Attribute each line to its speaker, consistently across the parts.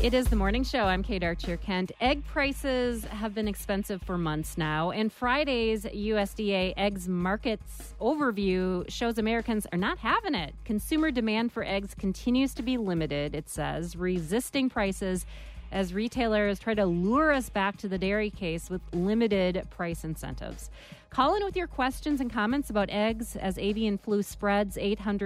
Speaker 1: It is the morning show. I'm Kate Archer-Kent. Egg prices have been expensive for months now, and Friday's USDA Eggs Markets Overview shows Americans are not having it. Consumer demand for eggs continues to be limited, it says, resisting prices as retailers try to lure us back to the dairy case with limited price incentives. Call in with your questions and comments about eggs as avian flu spreads,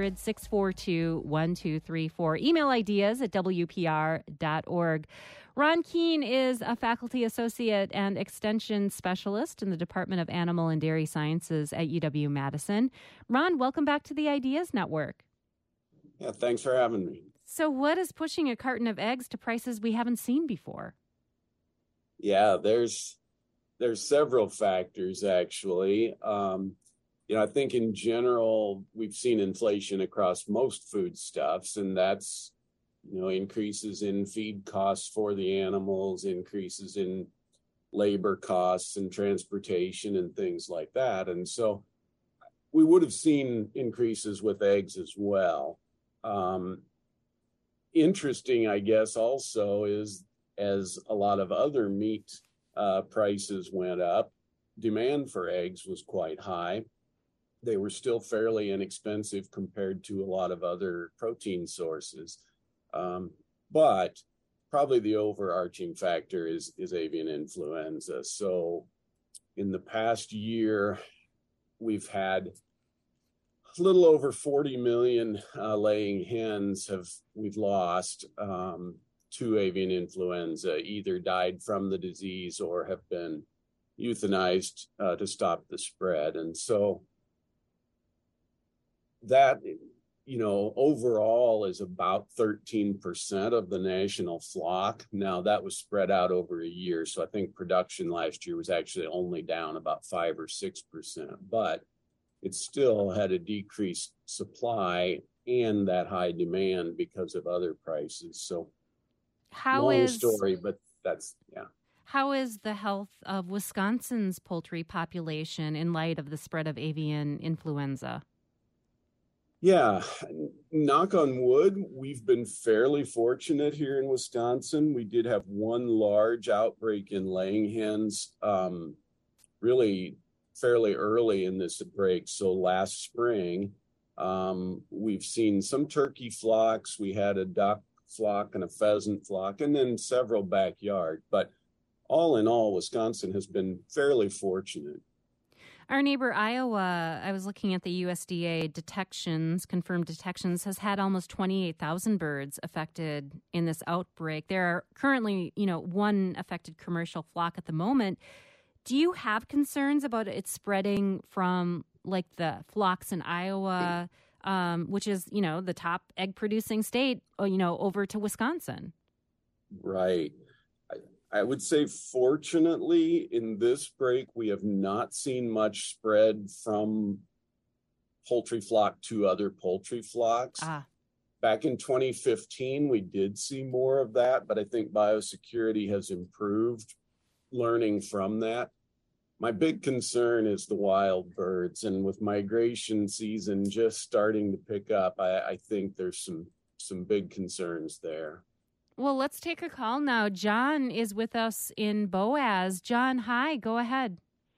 Speaker 1: 800-642-1234. Email ideas at WPR.org. Ron Keene is a faculty associate and extension specialist in the Department of Animal and Dairy Sciences at UW-Madison. Ron, welcome back to the Ideas Network.
Speaker 2: Yeah, thanks for having me.
Speaker 1: So what is pushing a carton of eggs to prices we haven't seen before?
Speaker 2: Yeah, there's several factors, actually. I think in general, we've seen inflation across most foodstuffs, and that's, increases in feed costs for the animals, increases in labor costs and transportation and things like that. And so we would have seen increases with eggs as well. Interesting, I guess, also is as a lot of other meat prices went up, demand for eggs was quite high. They were still fairly inexpensive compared to a lot of other protein sources. But probably the overarching factor is avian influenza. So in the past year, we've had a little over 40 million laying hens we've lost to avian influenza, either died from the disease or have been euthanized to stop the spread. And so that, overall is about 13% of the national flock. Now that was spread out over a year. So I think production last year was actually only down about 5 or 6%, but it still had a decreased supply and that high demand because of other prices. So long story, but that's, yeah.
Speaker 1: How is the health of Wisconsin's poultry population in light of the spread of avian influenza?
Speaker 2: Yeah, knock on wood, we've been fairly fortunate here in Wisconsin. We did have one large outbreak in laying hens, really fairly early in this break. So last spring, we've seen some turkey flocks. We had a duck flock and a pheasant flock, and then several backyard. But all in all, Wisconsin has been fairly fortunate.
Speaker 1: Our neighbor Iowa, I was looking at the USDA confirmed detections, has had almost 28,000 birds affected in this outbreak. There are currently, one affected commercial flock at the moment. Do you have concerns about it spreading from like the flocks in Iowa, which is, the top egg producing state, over to Wisconsin?
Speaker 2: Right. I would say, fortunately, in this break, we have not seen much spread from poultry flock to other poultry flocks. Back in 2015, we did see more of that, but I think biosecurity has improved, learning from that. My big concern is the wild birds, and with migration season just starting to pick up, I think there's some big concerns there.
Speaker 1: Well, let's take a call now. John is with us in Boaz. John, hi, go ahead.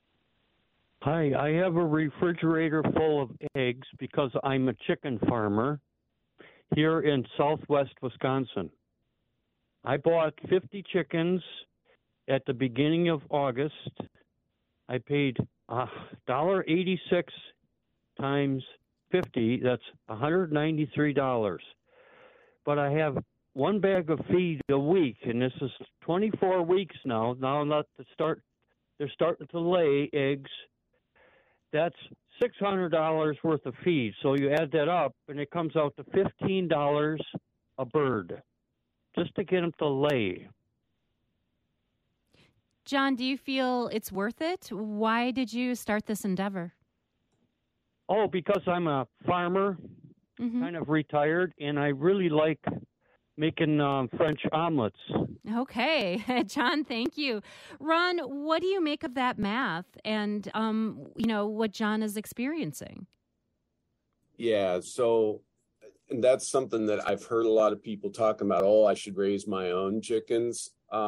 Speaker 3: Hi, I have a refrigerator full of eggs because I'm a chicken farmer here in southwest Wisconsin. I bought 50 chickens at the beginning of August. I paid $1.86 times 50, that's $193. But I have one bag of feed a week, and this is 24 weeks now. Now they're starting to lay eggs. That's $600 worth of feed. So you add that up, and it comes out to $15 a bird just to get them to lay.
Speaker 1: John, do you feel it's worth it? Why did you start this endeavor?
Speaker 3: Oh, because I'm a farmer, kind of retired, and I really like making French omelets.
Speaker 1: Okay. John, thank you. Ron, what do you make of that math and, what John is experiencing?
Speaker 2: Yeah, so and that's something that I've heard a lot of people talking about. Oh, I should raise my own chickens.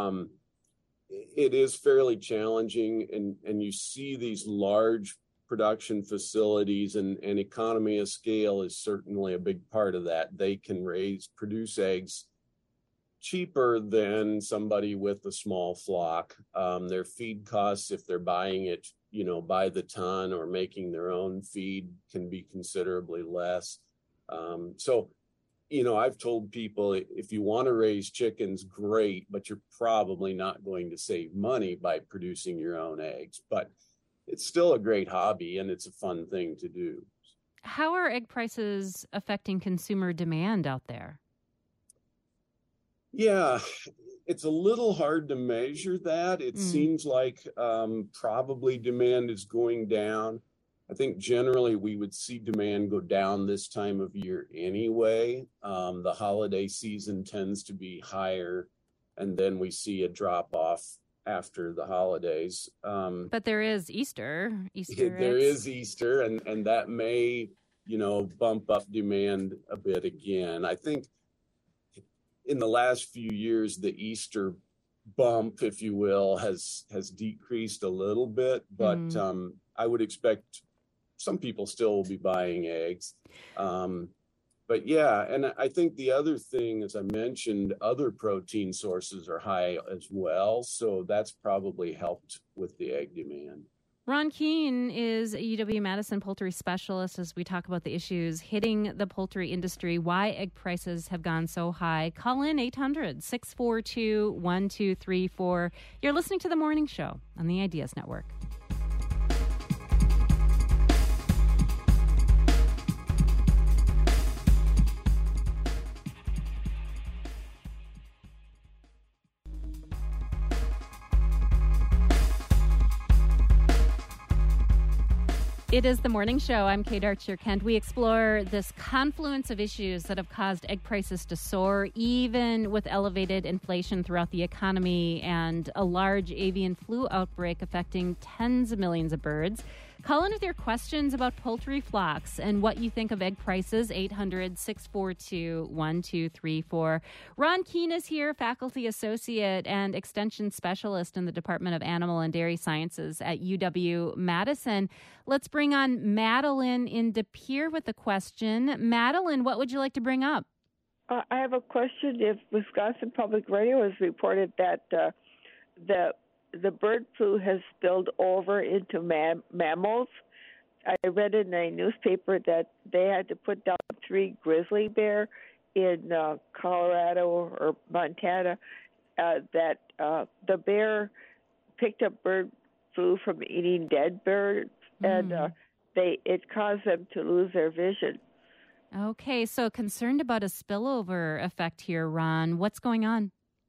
Speaker 2: It is fairly challenging, and you see these large production facilities, and economy of scale is certainly a big part of that. They can produce eggs cheaper than somebody with a small flock. Their feed costs, if they're buying it, by the ton or making their own feed, can be considerably less. So, I've told people, if you want to raise chickens, great, but you're probably not going to save money by producing your own eggs. But it's still a great hobby, and it's a fun thing to do.
Speaker 1: How are egg prices affecting consumer demand out there?
Speaker 2: Yeah, it's a little hard to measure that. It seems like probably demand is going down. I think generally we would see demand go down this time of year anyway. The holiday season tends to be higher, and then we see a drop off after the holidays.
Speaker 1: But there is Easter.
Speaker 2: There is Easter, and that may, bump up demand a bit again. I think in the last few years, the Easter bump, if you will, has decreased a little bit, but I would expect some people still will be buying eggs. But yeah, and I think the other thing, as I mentioned, other protein sources are high as well, so that's probably helped with the egg demand.
Speaker 1: Ron Keene is a UW-Madison poultry specialist as we talk about the issues hitting the poultry industry, why egg prices have gone so high. Call in 800-642-1234. You're listening to The Morning Show on the Ideas Network. It is The Morning Show. I'm Kate Archer-Kent. We explore this confluence of issues that have caused egg prices to soar, even with elevated inflation throughout the economy and a large avian flu outbreak affecting tens of millions of birds. Call in with your questions about poultry flocks and what you think of egg prices, 800-642-1234. Ron Keene is here, faculty associate and extension specialist in the Department of Animal and Dairy Sciences at UW-Madison. Let's bring on Madeline in De Pere with a question. Madeline, what would you like to bring up?
Speaker 4: I have a question. If Wisconsin Public Radio has reported that the bird flu has spilled over into mammals. I read in a newspaper that they had to put down 3 grizzly bear in Colorado or Montana, that the bear picked up bird flu from eating dead birds, and it caused them to lose their vision.
Speaker 1: Okay, so concerned about a spillover effect here, Ron. What's going on?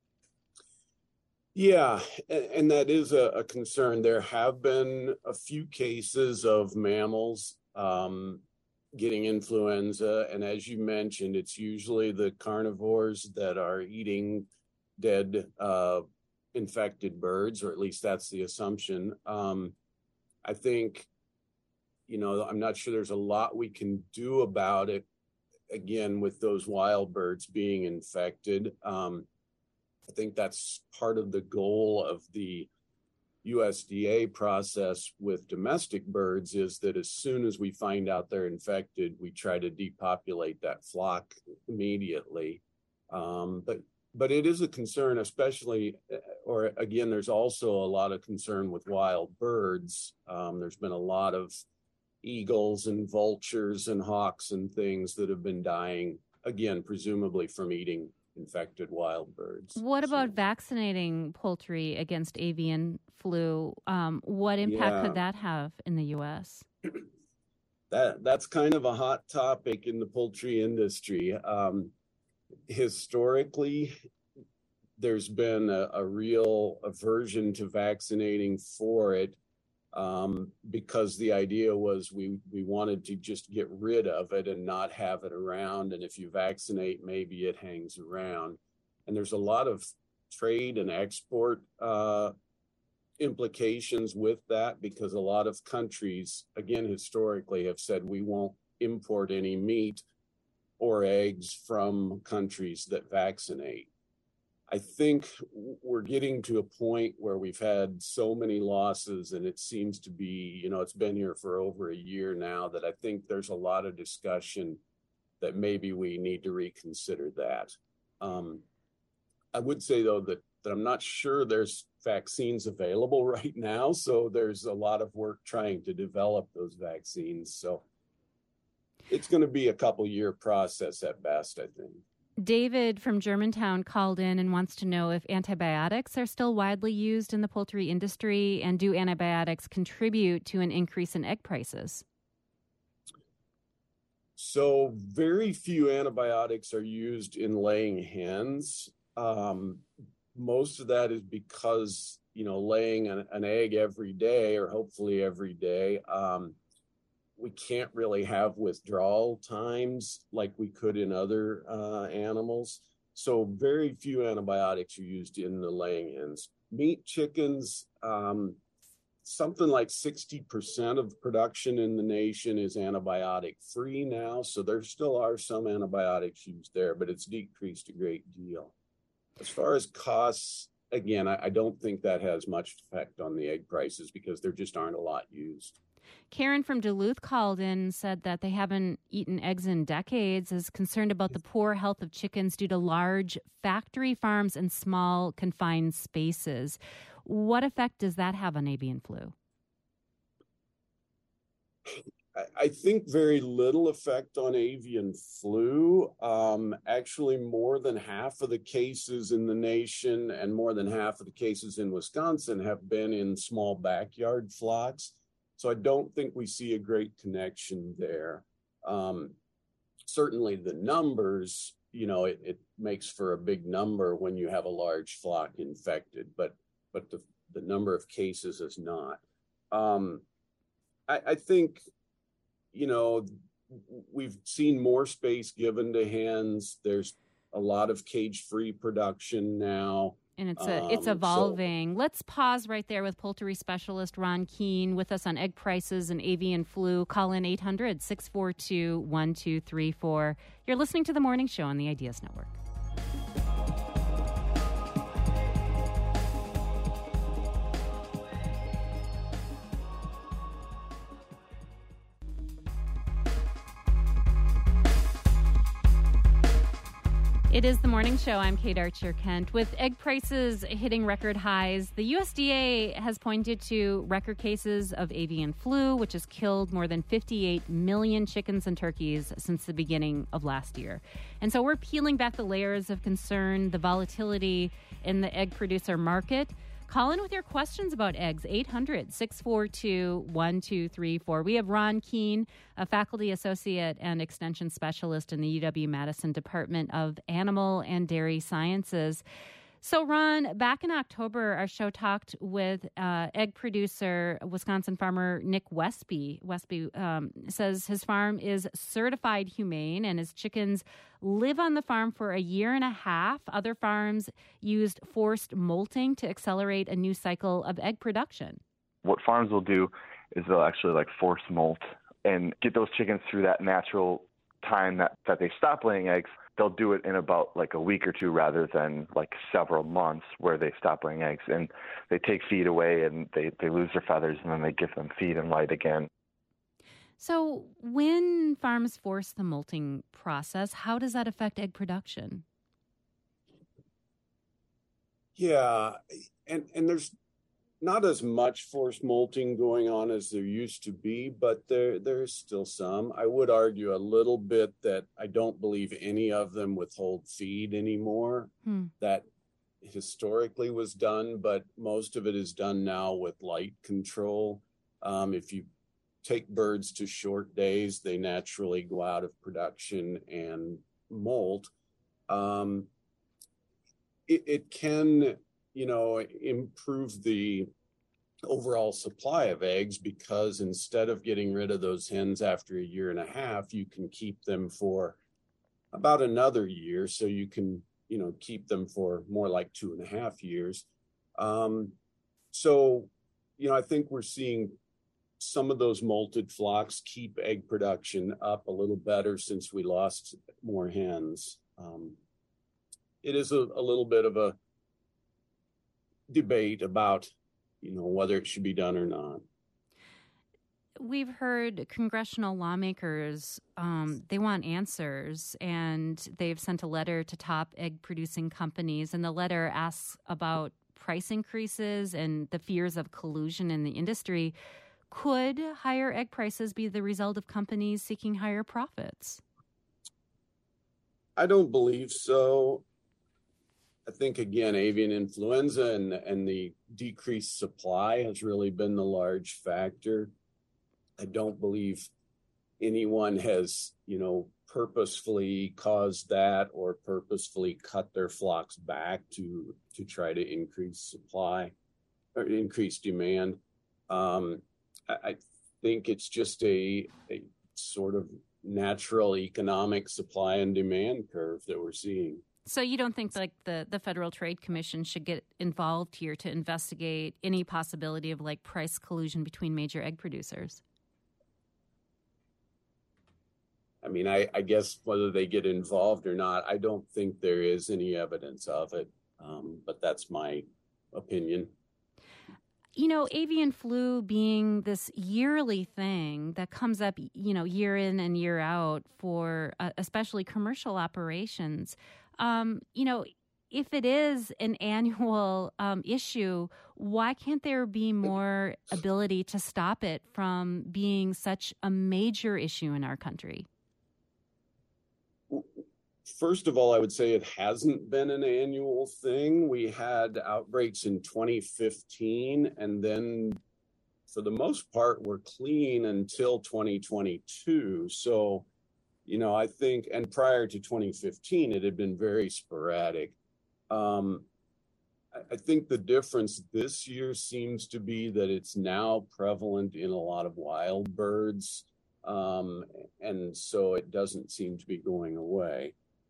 Speaker 2: Yeah, and that is a concern. There have been a few cases of mammals getting influenza, and as you mentioned, it's usually the carnivores that are eating dead infected birds, or at least that's the assumption. I think, I'm not sure there's a lot we can do about it, again, with those wild birds being infected. I think that's part of the goal of the USDA process with domestic birds, is that as soon as we find out they're infected, we try to depopulate that flock immediately. But it is a concern, especially, or again, there's also a lot of concern with wild birds. There's been a lot of eagles and vultures and hawks and things that have been dying, again, presumably from eating infected wild birds.
Speaker 1: What about vaccinating poultry against avian flu? What impact could that have in the U.S.?
Speaker 2: That's kind of a hot topic in the poultry industry. Historically, there's been a real aversion to vaccinating for it, because the idea was we wanted to just get rid of it and not have it around. And if you vaccinate, maybe it hangs around. And there's a lot of trade and export implications with that, because a lot of countries, again, historically have said we won't import any meat or eggs from countries that vaccinate. I think we're getting to a point where we've had so many losses, and it seems to be, it's been here for over a year now, that I think there's a lot of discussion that maybe we need to reconsider that. I would say, though, that I'm not sure there's vaccines available right now. So there's a lot of work trying to develop those vaccines. So it's going to be a couple-year process at best, I think.
Speaker 1: David from Germantown called in and wants to know if antibiotics are still widely used in the poultry industry, and do antibiotics contribute to an increase in egg prices?
Speaker 2: So very few antibiotics are used in laying hens. Most of that is because, laying an egg every day, or hopefully every day, we can't really have withdrawal times like we could in other animals. So very few antibiotics are used in the laying hens. Meat chickens, something like 60% of production in the nation is antibiotic free now. So there still are some antibiotics used there, but it's decreased a great deal. As far as costs, again, I don't think that has much effect on the egg prices because there just aren't a lot used.
Speaker 1: Karen from Duluth called in and said that they haven't eaten eggs in decades, is concerned about the poor health of chickens due to large factory farms and small confined spaces. What effect does that have on avian flu?
Speaker 2: I think very little effect on avian flu. Actually, more than half of the cases in the nation and more than half of the cases in Wisconsin have been in small backyard flocks. So I don't think we see a great connection there. Certainly the numbers, it makes for a big number when you have a large flock infected, but the number of cases is not. I think, we've seen more space given to hens. There's a lot of cage-free production now.
Speaker 1: And it's evolving. So let's pause right there with poultry specialist Ron Keene with us on egg prices and avian flu. Call in 800-642-1234. You're listening to The Morning Show on the Ideas Network. It is The Morning Show. I'm Kate Archer-Kent. With egg prices hitting record highs, the USDA has pointed to record cases of avian flu, which has killed more than 58 million chickens and turkeys since the beginning of last year. And so we're peeling back the layers of concern, the volatility in the egg producer market. Call in with your questions about eggs, 800-642-1234. We have Ron Keene, a faculty associate and extension specialist in the UW-Madison Department of Animal and Dairy Sciences. So, Ron, back in October, our show talked with egg producer, Wisconsin farmer Nick Westby. Westby says his farm is certified humane and his chickens live on the farm for a year and a half. Other farms used forced molting to accelerate a new cycle of egg production.
Speaker 5: What farms will do is they'll actually force molt and get those chickens through that natural time that they stop laying eggs. They'll do it in about a week or two rather than several months where they stop laying eggs. And they take feed away and they lose their feathers and then they give them feed and light again.
Speaker 1: So when farms force the molting process, how does that affect egg production?
Speaker 2: Yeah, and there's not as much forced molting going on as there used to be, but there's still some. I would argue a little bit that I don't believe any of them withhold feed anymore. That historically was done, but most of it is done now with light control. If you take birds to short days, they naturally go out of production and molt. It can improve the overall supply of eggs because instead of getting rid of those hens after a year and a half, you can keep them for about another year. So you can, keep them for more like 2.5 years. I think we're seeing some of those molted flocks keep egg production up a little better since we lost more hens. It is a little bit of a debate about, whether it should be done or not.
Speaker 1: We've heard congressional lawmakers, they want answers, and they've sent a letter to top egg-producing companies, and the letter asks about price increases and the fears of collusion in the industry. Could higher egg prices be the result of companies seeking higher profits?
Speaker 2: I don't believe so. I think, again, avian influenza and the decreased supply has really been the large factor. I don't believe anyone has, purposefully caused that or purposefully cut their flocks back to try to increase supply or increase demand. I think it's just a sort of natural economic supply and demand curve that we're seeing.
Speaker 1: So you don't think like the Federal Trade Commission should get involved here to investigate any possibility of like price collusion between major egg producers?
Speaker 2: I mean, I guess whether they get involved or not, I don't think there is any evidence of it, but that's my opinion.
Speaker 1: Avian flu being this yearly thing that comes up, year in and year out for especially commercial operations, if it is an annual issue, why can't there be more ability to stop it from being such a major issue in our country?
Speaker 2: First of all, I would say it hasn't been an annual thing. We had outbreaks in 2015, and then for the most part, we're clean until 2022. So, I think, and prior to 2015, it had been very sporadic. I think the difference this year seems to be that it's now prevalent in a lot of wild birds, and so it doesn't seem to be going away.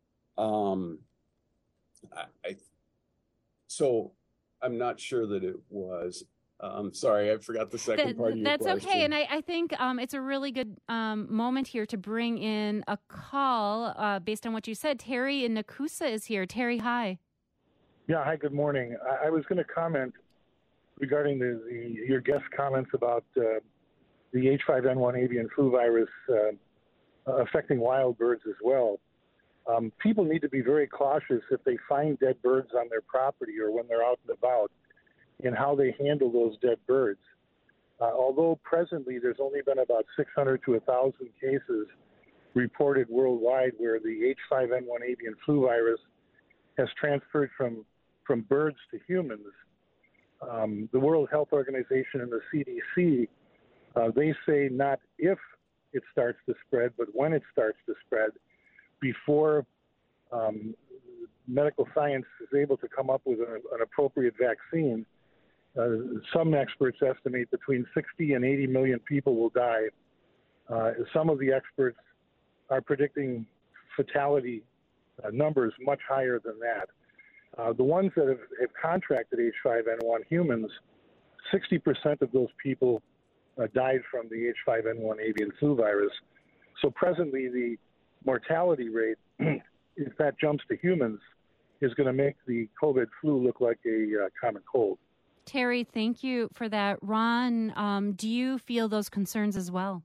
Speaker 2: So I'm not sure that it was. Sorry, I forgot the second part of your question.
Speaker 1: That's okay, and I think it's a really good moment here to bring in a call based on what you said. Terry in Nakusa is here. Terry, hi.
Speaker 6: Yeah, hi, good morning. I was going to comment regarding your guest comments about the H5N1 avian flu virus affecting wild birds as well. People need to be very cautious if they find dead birds on their property or when they're out and about in how they handle those dead birds. Although presently there's only been about 600 to 1,000 cases reported worldwide where the H5N1 avian flu virus has transferred from birds to humans. The World Health Organization and the CDC, they say not if it starts to spread, but when it starts to spread, before medical science is able to come up with an appropriate vaccine. Some experts estimate between 60 and 80 million people will die. Some of the experts are predicting fatality numbers much higher than that. The ones that have contracted H5N1 humans, 60% of those people died from the H5N1 avian flu virus. So presently the mortality rate, if that jumps to humans, is going to make the COVID flu look like a common cold.
Speaker 1: Terry, thank you for that. Ron, do you feel those concerns as well?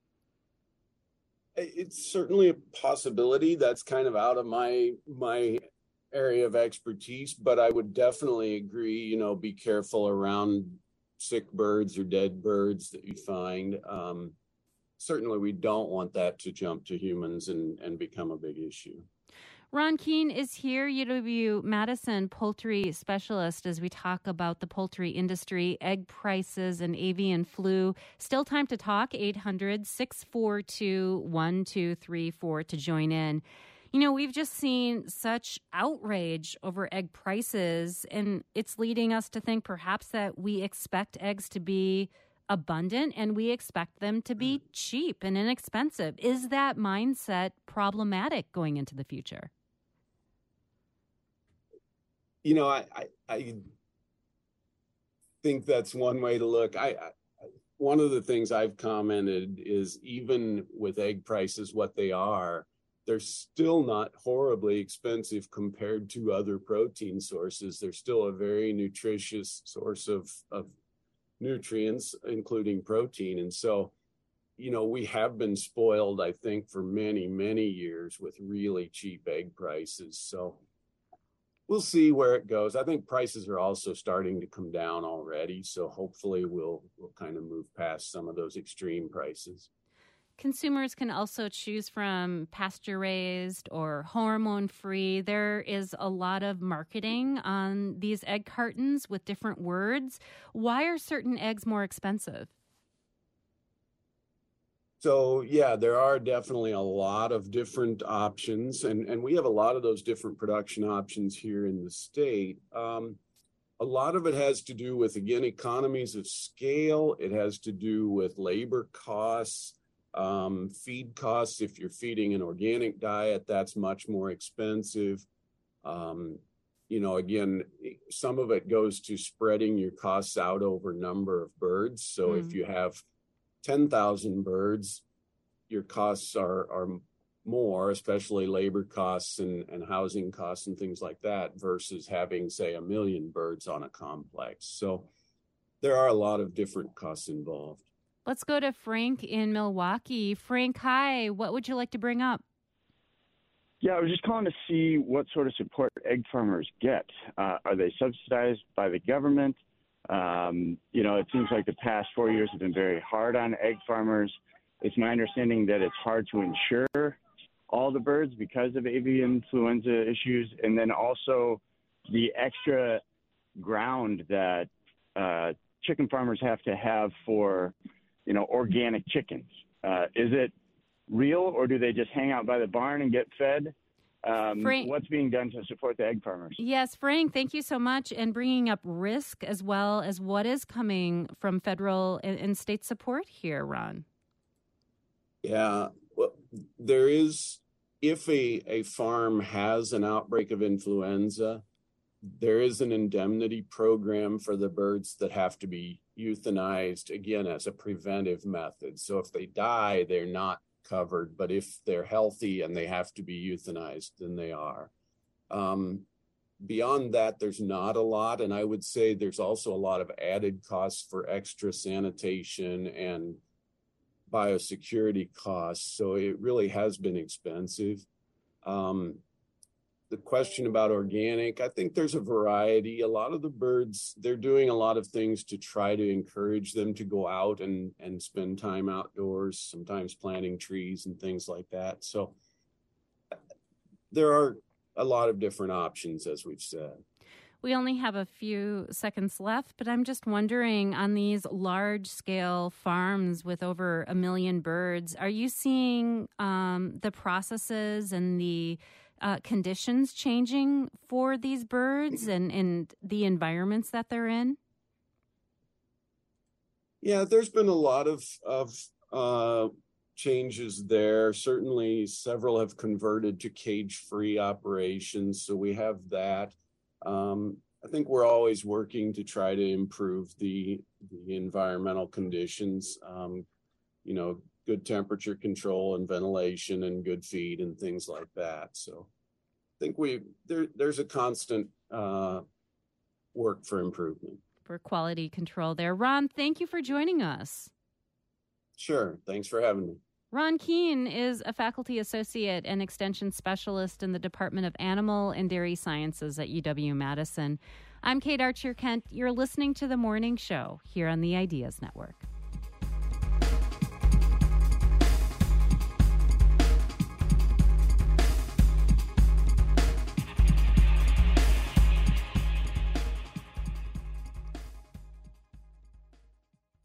Speaker 2: It's certainly a possibility. That's kind of out of my area of expertise, but I would definitely agree, be careful around sick birds or dead birds that you find. Certainly we don't want that to jump to humans and become a big issue.
Speaker 1: Ron Keene is here, UW-Madison poultry specialist, as we talk about the poultry industry, egg prices, and avian flu. Still time to talk, 800-642-1234 to join in. We've just seen such outrage over egg prices, and it's leading us to think perhaps that we expect eggs to be abundant and we expect them to be cheap and inexpensive. Is that mindset problematic going into the future? I think that's one way to look.
Speaker 2: one of the things I've commented is even with egg prices what they are, they're still not horribly expensive compared to other protein sources. They're still a very nutritious source of nutrients, including protein. And so, we have been spoiled, I think, for many, many years with really cheap egg prices. So we'll see where it goes. I think prices are also starting to come down already. So hopefully we'll kind of move past some of those extreme prices.
Speaker 1: Consumers can also choose from pasture-raised or hormone-free. There is a lot of marketing on these egg cartons with different words. Why are certain eggs more expensive?
Speaker 2: So, yeah, there are definitely a lot of different options, and we have a lot of those different production options here in the state. A lot of it has to do with, again, economies of scale. It has to do with labor costs. Feed costs. If you're feeding an organic diet, that's much more expensive. Again, some of it goes to spreading your costs out over number of birds. So if you have 10,000 birds, your costs are more, especially labor costs and housing costs and things like that, versus having, say, 1 million birds on a complex. So there are a lot of different costs involved.
Speaker 1: Let's go to Frank in Milwaukee. Frank, hi. What would you like to bring up?
Speaker 7: Yeah, I was just calling to see what sort of support egg farmers get. Are they subsidized by the government? It seems like the past 4 years have been very hard on egg farmers. It's my understanding that it's hard to insure all the birds because of avian influenza issues, and then also the extra ground that chicken farmers have to have for organic chickens. Is it real, or do they just hang out by the barn and get fed?
Speaker 1: Frank,
Speaker 7: what's being done to support the egg farmers?
Speaker 1: Yes, Frank, thank you so much. And bringing up risk as well as what is coming from federal and state support here, Ron.
Speaker 2: Yeah, well, there is, if a farm has an outbreak of influenza, there is an indemnity program for the birds that have to be euthanized, again, as a preventive method. So if they die, they're not covered, but if they're healthy and they have to be euthanized, then they are. Beyond that, there's not a lot. And I would say there's also a lot of added costs for extra sanitation and biosecurity costs. So it really has been expensive. The question about organic, I think there's a variety. A lot of the birds, they're doing a lot of things to try to encourage them to go out and spend time outdoors, sometimes planting trees and things like that. So there are a lot of different options, as we've said.
Speaker 1: We only have a few seconds left, but I'm just wondering, on these large-scale farms with over 1 million birds, are you seeing the processes and the conditions changing for these birds and the environments that they're in?
Speaker 2: Yeah, there's been a lot of changes there. Certainly, several have converted to cage-free operations, so we have that. I think we're always working to try to improve the environmental conditions, good temperature control and ventilation and good feed and things like that. So I think there's a constant work for improvement.
Speaker 1: For quality control there. Ron, thank you for joining us.
Speaker 2: Sure. Thanks for having me.
Speaker 1: Ron Keene is a faculty associate and extension specialist in the Department of Animal and Dairy Sciences at UW-Madison. I'm Kate Archer-Kent. You're listening to The Morning Show here on the Ideas Network.